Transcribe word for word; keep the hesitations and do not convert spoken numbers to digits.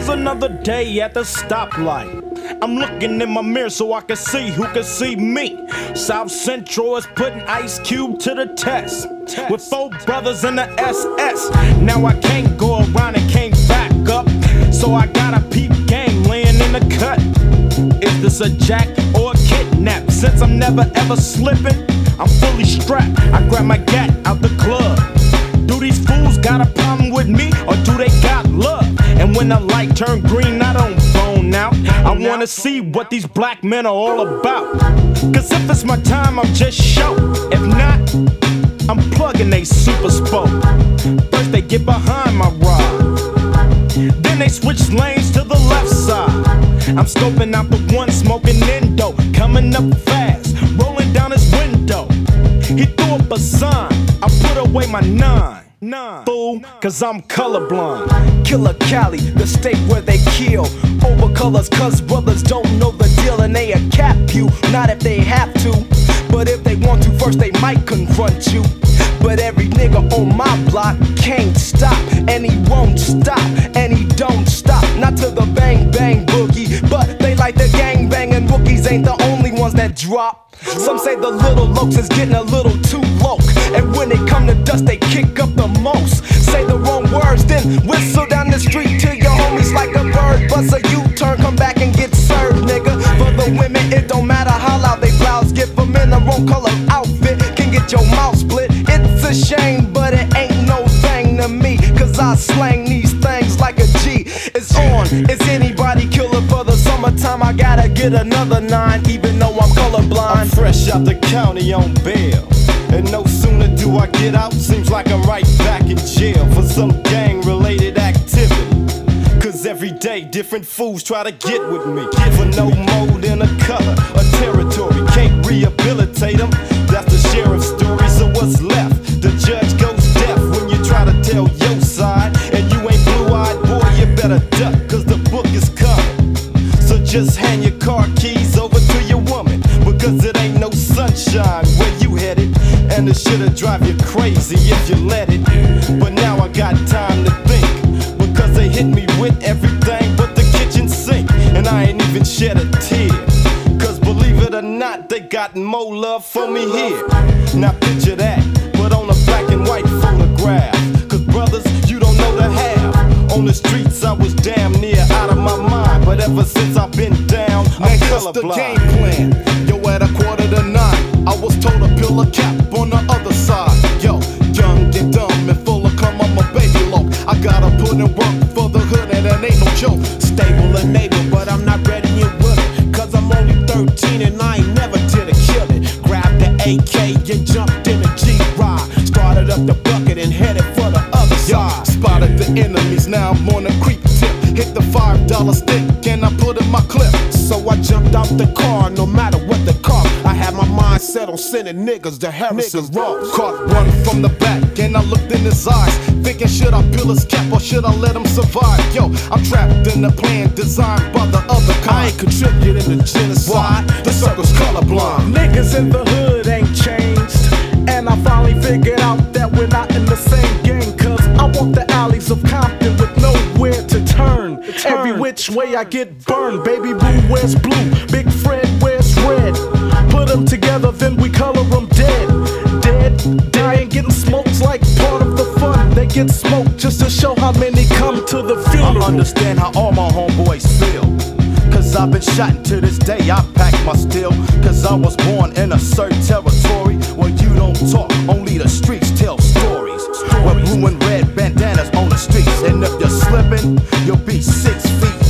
another day at the stoplight. I'm looking in my mirror so I can see who can see me. South Central is putting Ice Cube to the test. With four brothers in the S S. Now I can't go around and can't back up. So I got a peep game laying in the cut. Is this a jack or a kidnap? Since I'm never ever slipping, I'm fully strapped. I grab my gat out the club. Do these fools got a problem with me, or do they got love? And when the light turn green, I don't bone out. I wanna see what these black men are all about. Cause if it's my time, I'm just show. If not, I'm plugging they super spoke. First they get behind my ride, then they switch lanes to the left side. I'm scoping out the one smoking Indo, coming up fast, rolling down his window. He threw up a sign, I put away my nine. Nine. Fool, cause I'm colorblind. Killer Cali, the state where they kill over colors, cause brothers don't know the deal and they'll cap you. Not if they have to, but if they want to, first they might confront you. But every nigga on my block can't stop, and he won't stop, and he don't stop. Not to the bang bang boogie, but they like the gang bang, and rookies ain't the only ones that drop. Some say the little lokes is getting a little too low, and when it come to dust they kick up the most. Say the wrong words, then whistle down the street to your homies like a bird. Bust a U-turn, come back and get served, nigga. For the women, it don't matter how loud they blouse. Get them in the wrong color outfit, can get your mouth split. It's a shame, but it ain't no thing to me, cause I slang these things like a G. It's on, it's anybody killer for the summertime. I gotta get another nine, even though I'm colorblind. I'm fresh out the county on bail, and no sooner do I get out, seems like I'm right back in jail for some gang-related activity. Cause every day different fools try to get with me for no more than a color, a territory. Can't rehabilitate them, that's the sheriff's story. So what's left? The judge goes deaf when you try to tell your side, and you ain't blue-eyed, boy, you better duck, cause the book is coming. So just hand your car keys over to your woman, because it ain't no sunshine where you headed, and it should've drive you crazy if you let it. But now I got time to think, because they hit me with everything but the kitchen sink, and I ain't even shed a tear. Cause believe it or not, they got more love for me here. Now picture that, but on a black and white photograph. Cause brothers, you don't know the half. On the streets I was damn near out of my mind, but ever since I've been down, I'm colorblind. The game plan, yo, at a quarter to nine, I was told to peel a cap on the other side. Yo, young and dumb and full of cum, I'm a baby loc. I gotta put in work for the hood and that ain't no joke. Stable and able, but I'm not ready yet with it, cause I'm only thirteen and I ain't never did a killing. Grabbed the A K and jumped in a G-Ride, started up the bucket and headed for the other side. Yo, spotted the enemies, now I'm on a creep tip. Hit the five dollar stick and I put in my clip. So I jumped out the car, no matter what the cost. I had my mind set on sending niggas to Harrison Ross. Caught one from the back and I looked in his eyes, thinking should I peel his cap or should I let him survive? Yo, I'm trapped in the plan designed by the other kind. I ain't contributing to genocide. Why? The circle's colorblind. Niggas in the hood ain't changed, and I finally figured out that we're not in the same gang. Cause I walk the alleys of Compton with nowhere to turn. Every which way I get burned. Baby Boo wears blue, Big Fred wears red. Put them together, then we color them dead. Dead, dying, getting smoked like part of the fun. They get smoked just to show how many come to the funeral. I understand how all my homeboys feel, cause I've been shot and to this day I pack my steel. Cause I was born in a certain territory where you don't talk, only the streets tell stories. Where blue and red bandanas on the streets, and if you're slipping, you'll be six feet